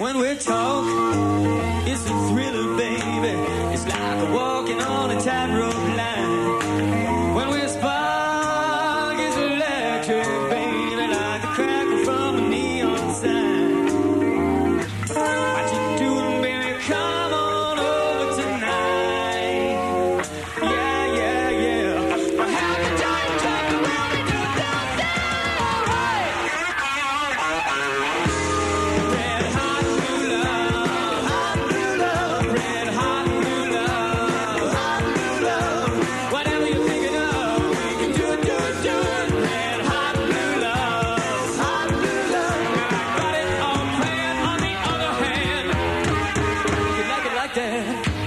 When we talk, it's a thriller, baby. It's like walking on a tightrope line. When we spark, it's electric, baby, like the crackle from a neon sign. What you doing, baby? Come on over tonight. Yeah, yeah, yeah. Well, how you doing, baby, when we do that? Red hot new love, hot new love, red hot new love, hot new love. Whatever you're thinking of, we can do it, do it, do it. Red hot new love, hot new love. And I got it all planned on the other hand. You like it like that?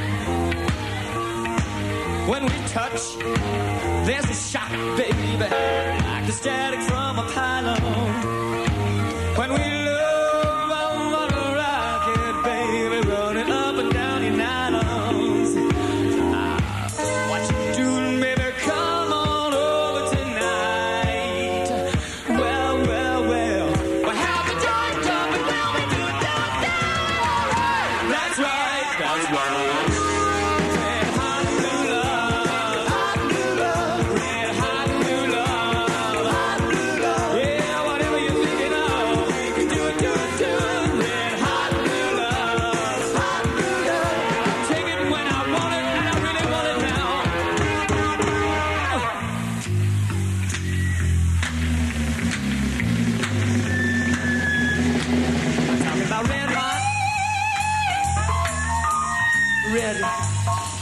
When we touch, there's a shock, baby, like the static from a pylon. When we love, I'm gonna rock it, baby, running up and down your nylons. What you doing, baby? Come on over tonight. Well, well, well. Well, how you doing, jumping when we do that? That's right, that's right. Red hot new love, hot new love, red hot new love, hot new love. Yeah, whatever you're thinking of, we can do it, do it, do it. Red hot new love, hot new love. I take it when I want it, and I really want it now. I'm talking about red hot, red